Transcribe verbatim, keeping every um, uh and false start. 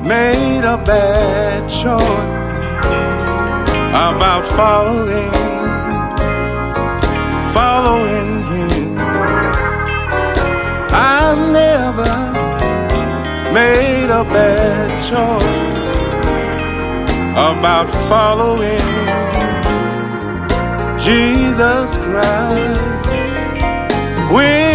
made a bad choice about following, following him. I never made a bad choice about following Jesus Christ. When